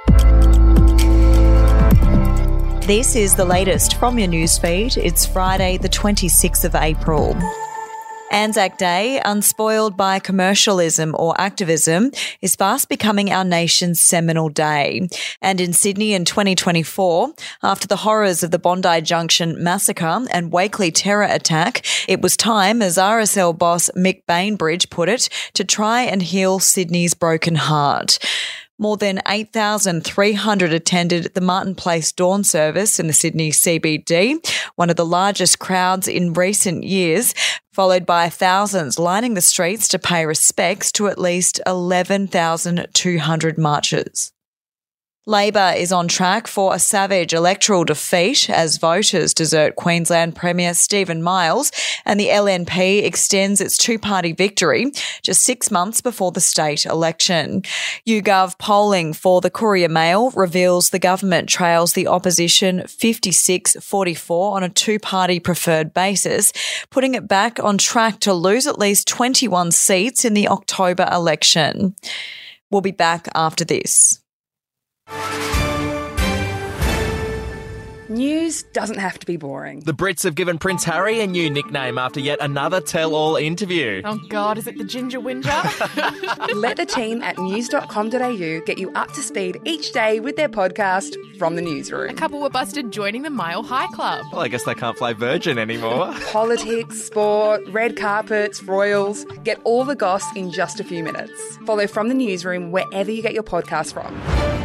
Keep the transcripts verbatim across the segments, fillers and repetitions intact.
This is the latest from your newsfeed. It's Friday, the twenty-sixth of April. Anzac Day, unspoiled by commercialism or activism, is fast becoming our nation's seminal day. And in Sydney in twenty twenty-four, after the horrors of the Bondi Junction massacre and Wakely terror attack, it was time, as R S L boss Mick Bainbridge put it, to try and heal Sydney's broken heart. More than eight thousand three hundred attended the Martin Place dawn service in the Sydney C B D, one of the largest crowds in recent years, followed by thousands lining the streets to pay respects to at least eleven thousand two hundred marchers. Labor is on track for a savage electoral defeat as voters desert Queensland Premier Stephen Miles, and the L N P extends its two-party victory just six months before the state election. YouGov polling for the Courier Mail reveals the government trails the opposition fifty-six forty-four on a two-party preferred basis, putting it back on track to lose at least twenty-one seats in the October election. We'll be back after this. News doesn't have to be boring. The Brits have given Prince Harry a new nickname after yet another tell-all interview. Oh God, is it the Ginger Whinger? Let the team at news dot com dot a u get you up to speed each day with their podcast, From the Newsroom. A couple were busted joining the Mile High Club. Well, I guess they can't play Virgin anymore. Politics, sport, red carpets, royals. Get all the goss in just a few minutes. Follow From the Newsroom wherever you get your podcast from.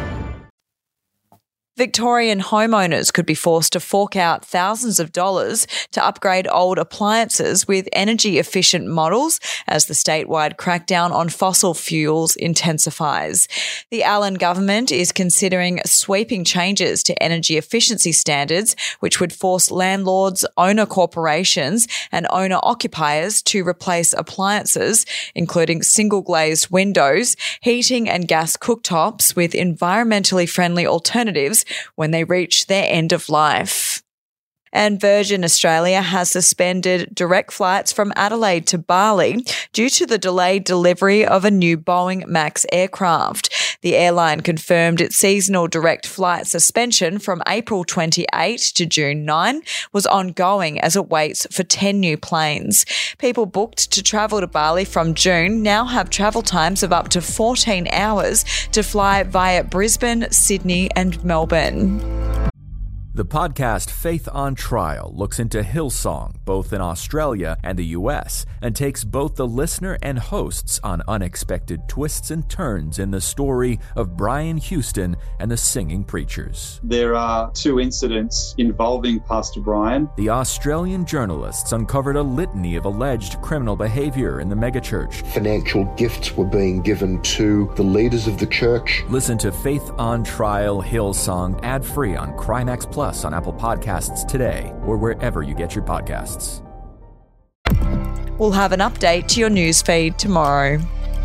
Victorian homeowners could be forced to fork out thousands of dollars to upgrade old appliances with energy-efficient models as the statewide crackdown on fossil fuels intensifies. The Allen government is considering sweeping changes to energy efficiency standards, which would force landlords, owner corporations and owner-occupiers to replace appliances, including single-glazed windows, heating and gas cooktops with environmentally friendly alternatives when they reach their end of life. And Virgin Australia has suspended direct flights from Adelaide to Bali due to the delayed delivery of a new Boeing Max aircraft. The airline confirmed its seasonal direct flight suspension from April twenty-eighth to June ninth was ongoing as it waits for ten new planes. People booked to travel to Bali from June now have travel times of up to fourteen hours to fly via Brisbane, Sydney and Melbourne. The podcast Faith on Trial looks into Hillsong, both in Australia and the U S, and takes both the listener and hosts on unexpected twists and turns in the story of Brian Houston and the Singing Preachers. There are two incidents involving Pastor Brian. The Australian journalists uncovered a litany of alleged criminal behaviour in the megachurch. Financial gifts were being given to the leaders of the church. Listen to Faith on Trial Hillsong ad-free on Crimex Plus on Apple Podcasts today or wherever you get your podcasts. We'll have an update to your newsfeed tomorrow.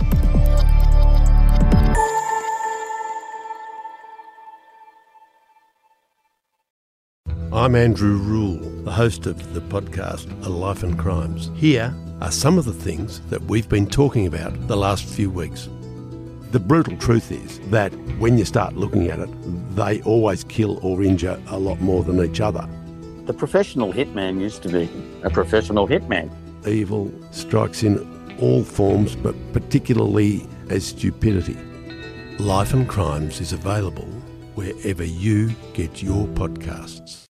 I'm Andrew Rule, the host of the podcast A Life in Crimes. Here are some of the things that we've been talking about the last few weeks. The brutal truth is that when you start looking at it, they always kill or injure a lot more than each other. The professional hitman used to be a professional hitman. Evil strikes in all forms, but particularly as stupidity. Life and Crimes is available wherever you get your podcasts.